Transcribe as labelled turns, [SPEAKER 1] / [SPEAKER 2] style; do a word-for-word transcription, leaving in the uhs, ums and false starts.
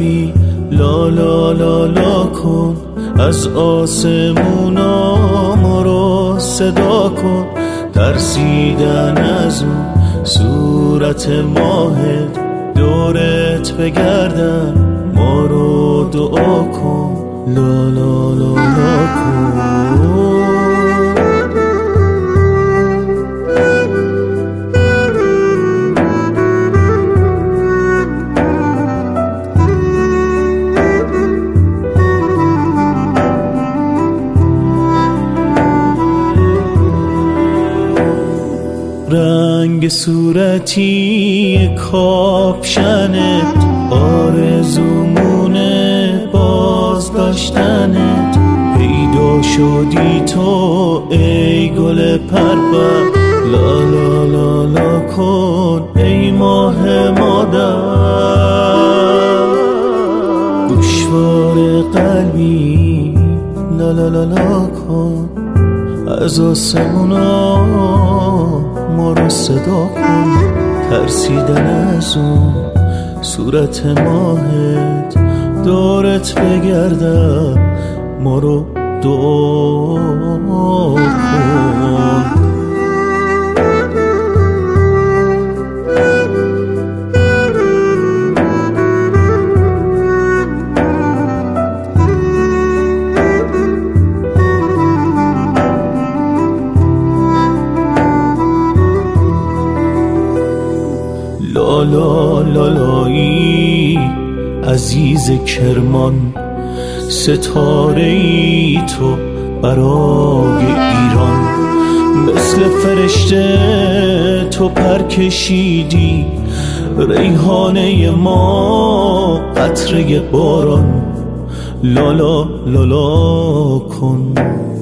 [SPEAKER 1] قلبی لا لا لا لا کن، از آسمونا ما رو صدا کن. ترسیدن از اون صورت ماهت، دورت بگردم ما رو دعا کن، لا لا لا لا کن. رنگ صورتی کاپشنت، آرزومونه باز داشتنت. پیدا شدی تو ای گل پرپر، لا لا لا لا کن ای ماه مادر. گوشوار قلبی لا لا لا لا کن، از آسمونا ما رو صدا کن. ترسیدن از اون صورت ماهت، دورت بگردم ما رو دعا کن. لا لا لا لایی عزیز کرمان، ستاره ای تو برای ایران. مثل فرشته تو پر کشیدی، ریحانه ما قطره باران، لا لا لا لا کن.